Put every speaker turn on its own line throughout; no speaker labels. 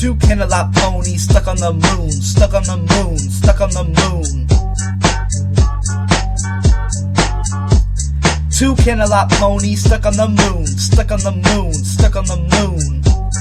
Two Canterlot ponies stuck on the moon, stuck on the moon, stuck on the moon. Two Canterlot ponies stuck on the moon, stuck on the moon, stuck on the moon.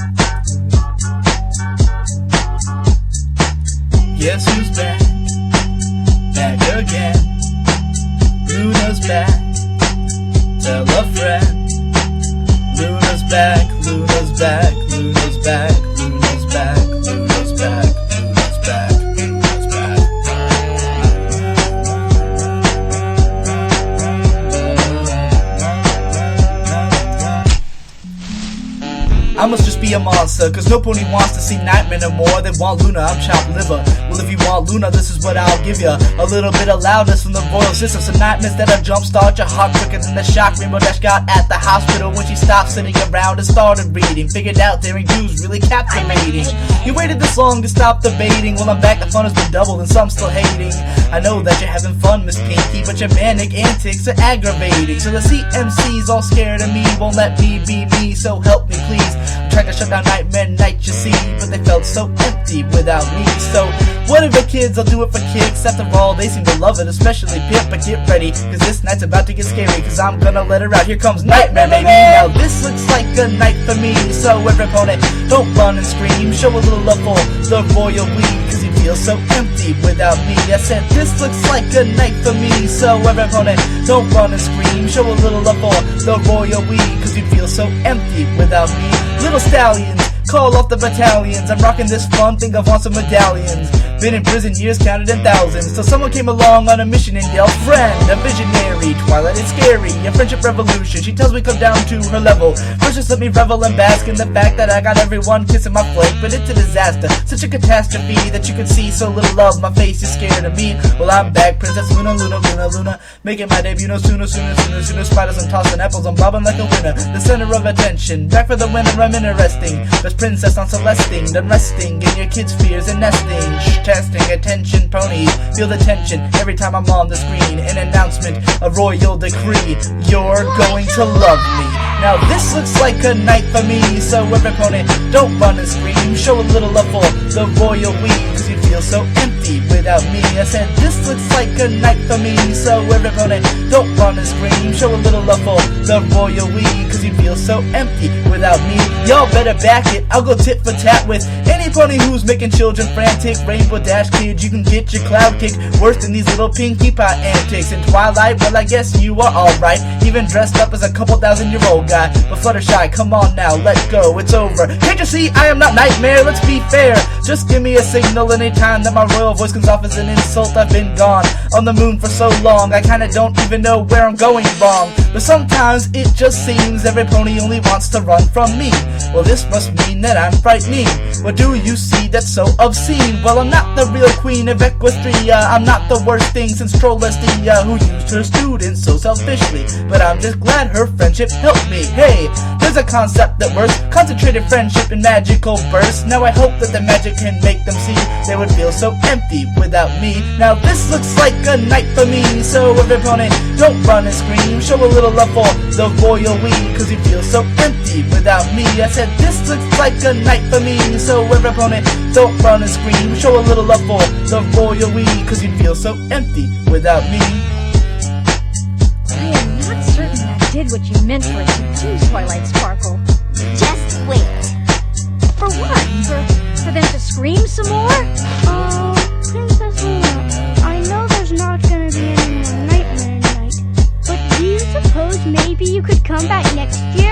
Guess who's back? Back again. Luna's back. Tell a friend. Luna's back, Luna's back, Luna's back, Luna's back, Luna's back, Luna's back, Luna's back. I must just be a monster, cause no pony wants to see Nightmare no more. They want Luna, I'm chopped liver. Well, if you want Luna, this is what I'll give ya. A little bit of loudness from the royal system. Some nightmares that'll jumpstart your heart quicker than the shock Rainbow Dash got at the hospital when she stopped sitting around and started reading. Figured out daring do's really captivating. You waited this long to stop debating. Well, I'm back, the fun has been doubled and some still hating. I know that you're having fun, Miss Pinky, but your manic antics are aggravating. So the CMC's all scared of me, won't let me be me, so help me please. I'm trying to shut down Nightmare Night, you see, but they felt so empty without me. So whatever kids, I'll do it for kicks. After all, they seem to love it, especially Pip. But get ready, cause this night's about to get scary, cause I'm gonna let her out. Here comes Nightmare, baby. Now this looks like a night for me, so every opponent, don't run and scream. Show a little love for the royal we, cause you feel so empty without me. I said this looks like a night for me, so every opponent, don't run and scream. Show a little love for the royal we, cause you feel so empty without me. Little stallions, call off the battalions. I'm rocking this fun thing, I want some medallions. Been in prison years counted in thousands, till someone came along on a mission and yelled, friend, a visionary, Twilight is scary, a friendship revolution. She tells me come down to her level. First just let me revel and bask in the fact that I got everyone kissing my flank. But it's a disaster, such a catastrophe that you can see so little love. My face is scared of me. Well, I'm back, Princess Luna, Luna, Luna, Luna, making my debut no sooner, sooner, sooner, sooner. Spiders and tossing apples, I'm bobbing like a winner, the center of attention. Back for the winner, I'm interesting. Best princess on Celestine, done resting in your kids' fears and nesting. Testing attention, ponies feel the tension every time I'm on the screen. An announcement, a royal decree, you're going to love me. Now this looks like a night for me, so every pony, don't run and scream. Show a little love for the royal we, cause you feel so empty without me. I said this looks like a night for me, so every pony, don't run and scream. Show a little love for the royal we, cause you feel so empty without me. Y'all better back it, I'll go tit for tat with any pony who's making children frantic. Rainbow Dash kids, you can get your cloud kicked worse than these little Pinkie Pie antics. In Twilight, well I guess you are alright, even dressed up as a couple thousand-year-old guy. But Fluttershy, come on now, let go, it's over. Can't you see I am not Nightmare? Let's be fair, just give me a signal anytime that my royal voice comes off as an insult. I've been gone on the moon for so long, I kinda don't even know where I'm going wrong. But sometimes it just seems every pony only wants to run from me. Well, this must mean that I'm frightening. What do you see that's so obscene? Well, I'm not the real queen of Equestria, I'm not the worst thing since Trollestia, who used her students so selfishly. But I'm just glad her friendship helped me. Hey, there's a concept that works, concentrated friendship in magical bursts. Now I hope that the magic can make them see they would feel so empty without me. Now this looks like a night for me, so every pony, don't run and scream. Show a little love for the royal we, cause you feel so empty without me. I said this looks like a night for me, so every pony, don't run and scream. Show a little love for the royal we, cause you feel so empty without me.
I am not certain that I did what you meant for it to do, Twilight Sparkle.
Just wait.
For what? For them to scream some more?
Princess Luna, I know there's not gonna be any more Nightmare Night, but do you suppose maybe you could come back next year?